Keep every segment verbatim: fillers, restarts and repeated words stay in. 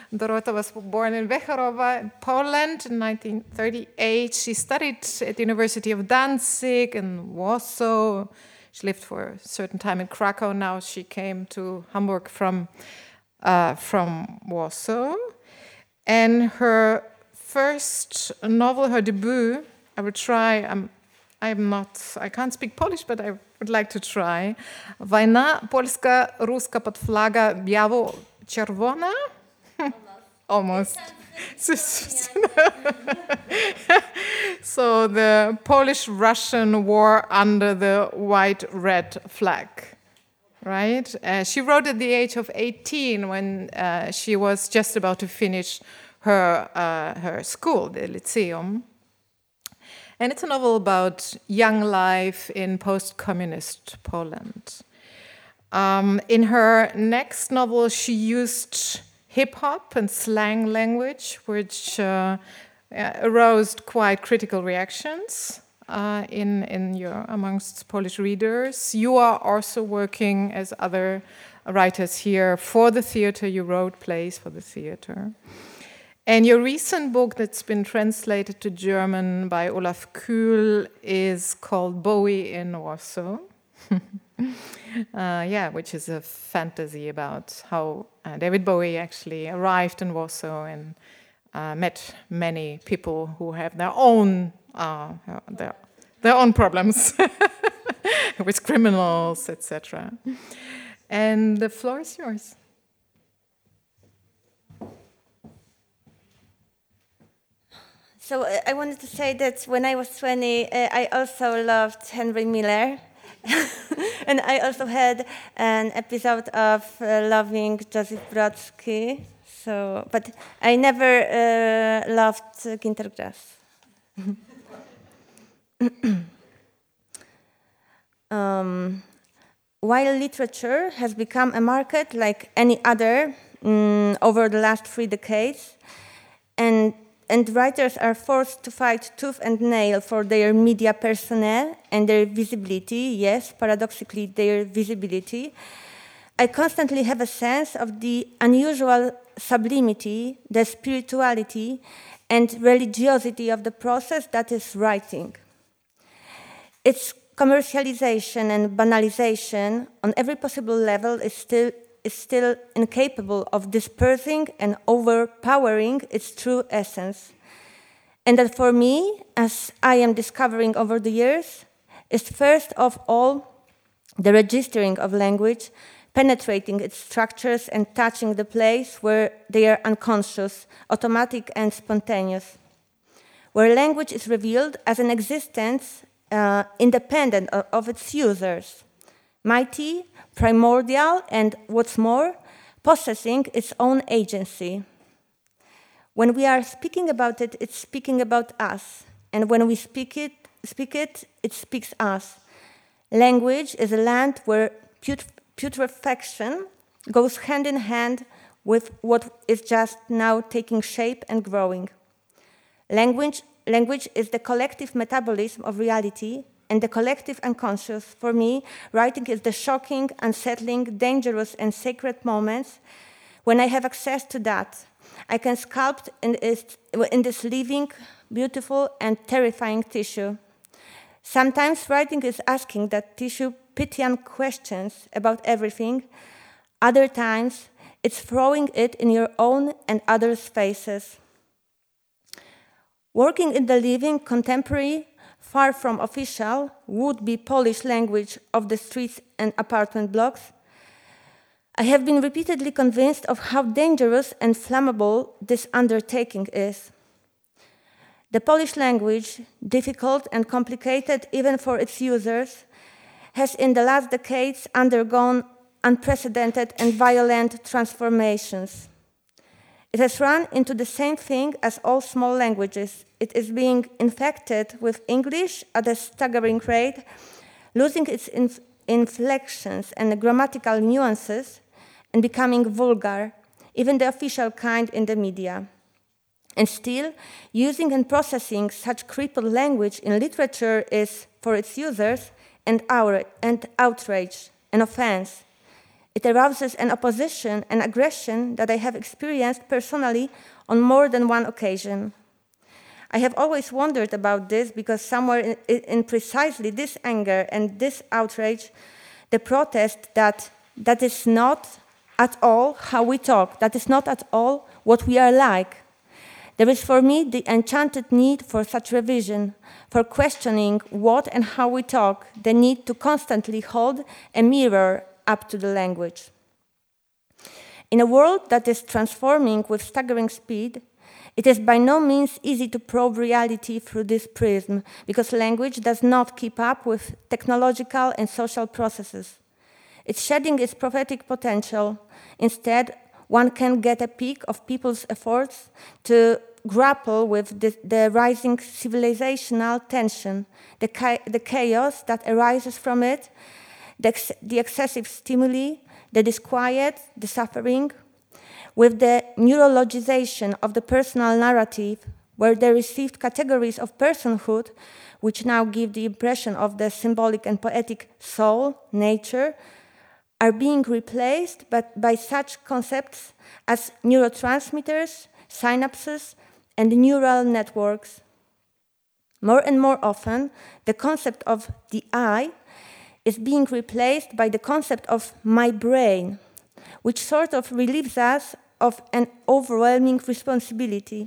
Dorota was born in Wejherowa, Poland in nineteen thirty-eight. She studied at the University of Danzig in Warsaw. She lived for a certain time in Krakow. Now she came to Hamburg from, uh, from Warsaw. And her first novel, her debut, I will try, I'm, I'm not, I can't speak Polish, but I would like to try. Wojna polska, ruska podflaga, biało-czerwona? Almost. So the Polish-Russian war under the white-red flag, right? Uh, she wrote at the age of eighteen when uh, she was just about to finish her, uh, her school, the Lyceum. And it's a novel about young life in post-communist Poland. Um, in her next novel, she used hip-hop and slang language, which uh, aroused quite critical reactions uh, in, in your, amongst Polish readers. You are also working as other writers here for the theater. You wrote plays for the theater. And your recent book that's been translated to German by Olaf Kühl is called Bowie in Warsaw. Uh, yeah, which is a fantasy about how uh, David Bowie actually arrived in Warsaw and uh, met many people who have their own uh, their, their own problems with criminals, et cetera. And the floor is yours. So uh, I wanted to say that when I was twenty, uh, I also loved Henry Miller. And I also had an episode of uh, loving Joseph Brodsky. So, but I never uh, loved uh, Günter Grass. um, while literature has become a market like any other um, over the last three decades, and and writers are forced to fight tooth and nail for their media personnel and their visibility, yes, paradoxically, their visibility, I constantly have a sense of the unusual sublimity, the spirituality, and religiosity of the process that is writing. Its commercialization and banalization on every possible level is still is still incapable of dispersing and overpowering its true essence. And that for me, as I am discovering over the years, is first of all the registering of language, penetrating its structures and touching the place where they are unconscious, automatic and spontaneous, where language is revealed as an existence uh, independent of, of its users, mighty, primordial, and what's more, possessing its own agency. When we are speaking about it, it's speaking about us. And when we speak it, speak it, it speaks us. Language is a land where put putrefaction goes hand in hand with what is just now taking shape and growing. Language, language is the collective metabolism of reality, and the collective unconscious. For me, writing is the shocking, unsettling, dangerous, and sacred moments when I have access to that. I can sculpt in this, in this living, beautiful, and terrifying tissue. Sometimes writing is asking that tissue pitying questions about everything. Other times, it's throwing it in your own and others' faces. Working in the living, contemporary, far from official, would-be Polish language of the streets and apartment blocks, I have been repeatedly convinced of how dangerous and flammable this undertaking is. The Polish language, difficult and complicated even for its users, has in the last decades undergone unprecedented and violent transformations. It has run into the same thing as all small languages. It is being infected with English at a staggering rate, losing its inf inflections and grammatical nuances, and becoming vulgar, even the official kind in the media. And still, using and processing such crippled language in literature is, for its users, an, an outrage, an offense. It arouses an opposition and aggression that I have experienced personally on more than one occasion. I have always wondered about this because somewhere in, in precisely this anger and this outrage, the protest that that is not at all how we talk, that is not at all what we are like. There is for me the enchanted need for such revision, for questioning what and how we talk, the need to constantly hold a mirror up to the language. In a world that is transforming with staggering speed, it is by no means easy to probe reality through this prism, because language does not keep up with technological and social processes. It's shedding its prophetic potential. Instead, one can get a peek of people's efforts to grapple with the, the rising civilizational tension, the, cha- the chaos that arises from it, the, ex- the excessive stimuli, the disquiet, the suffering, with the neurologization of the personal narrative, where the received categories of personhood, which now give the impression of the symbolic and poetic soul, nature, are being replaced but by such concepts as neurotransmitters, synapses, and neural networks. More and more often, the concept of the I is being replaced by the concept of my brain, which sort of relieves us of an overwhelming responsibility.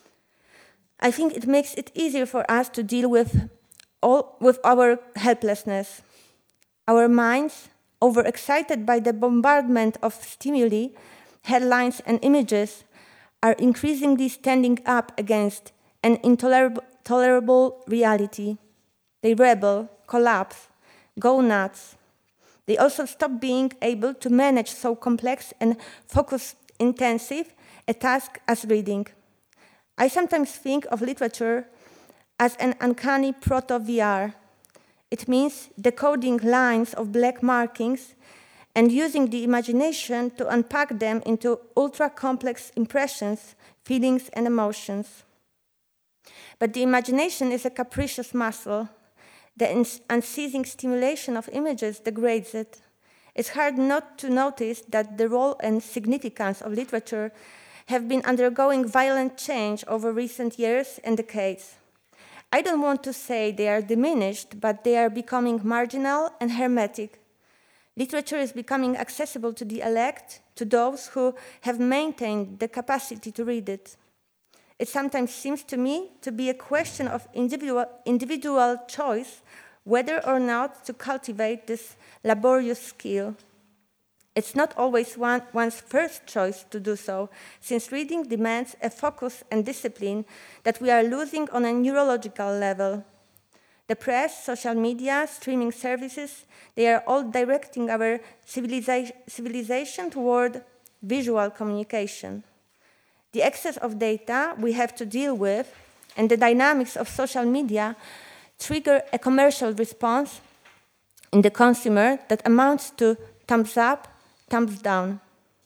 I think it makes it easier for us to deal with, all, with our helplessness. Our minds, overexcited by the bombardment of stimuli, headlines, and images, are increasingly standing up against an intolerable tolerable reality. They rebel, collapse, go nuts. They also stop being able to manage so complex and focus-intensive a task as reading. I sometimes think of literature as an uncanny proto-V R. It means decoding lines of black markings and using the imagination to unpack them into ultra-complex impressions, feelings, and emotions. But the imagination is a capricious muscle. The unceasing stimulation of images degrades it. It's hard not to notice that the role and significance of literature have been undergoing violent change over recent years and decades. I don't want to say they are diminished, but they are becoming marginal and hermetic. Literature is becoming accessible to the elect, to those who have maintained the capacity to read it. It sometimes seems to me to be a question of individual, individual choice whether or not to cultivate this laborious skill. It's not always one, one's first choice to do so, since reading demands a focus and discipline that we are losing on a neurological level. The press, social media, streaming services, they are all directing our civiliza- civilization toward visual communication. The excess of data we have to deal with and the dynamics of social media trigger a commercial response in the consumer that amounts to thumbs up, thumbs down.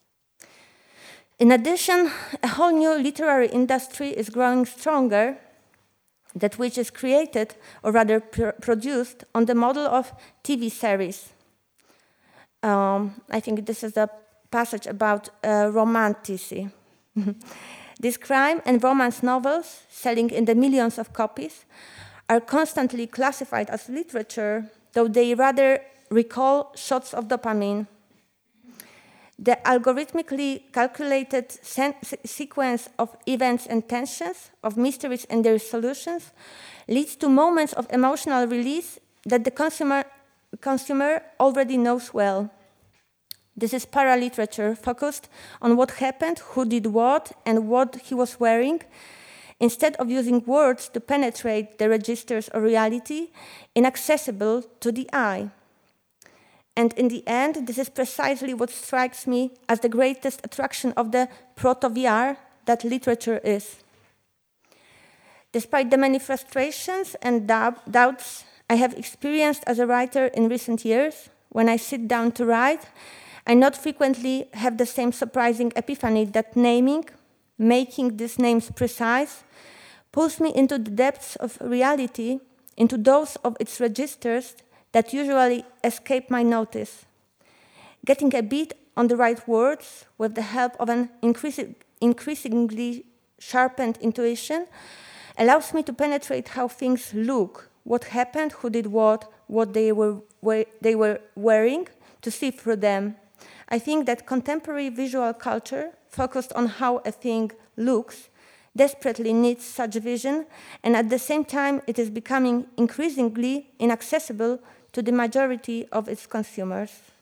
In addition, a whole new literary industry is growing stronger, that which is created, or rather pr- produced, on the model of T V series. Um, I think this is a passage about uh, romanticy. These crime and romance novels, selling in the millions of copies, are constantly classified as literature, though they rather recall shots of dopamine. The algorithmically calculated sen- sequence of events and tensions, of mysteries and their solutions, leads to moments of emotional release that the consumer, consumer already knows well. This is para-literature focused on what happened, who did what, and what he was wearing, instead of using words to penetrate the registers of reality, inaccessible to the eye. And in the end, this is precisely what strikes me as the greatest attraction of the proto-V R that literature is. Despite the many frustrations and doubts I have experienced as a writer in recent years, when I sit down to write, I not frequently have the same surprising epiphany that naming, making these names precise, pulls me into the depths of reality, into those of its registers that usually escape my notice. Getting a beat on the right words with the help of an increasing, increasingly sharpened intuition allows me to penetrate how things look, what happened, who did what, what they were, they were wearing, to see through them. I think that contemporary visual culture, focused on how a thing looks, desperately needs such vision, and at the same time it is becoming increasingly inaccessible to the majority of its consumers.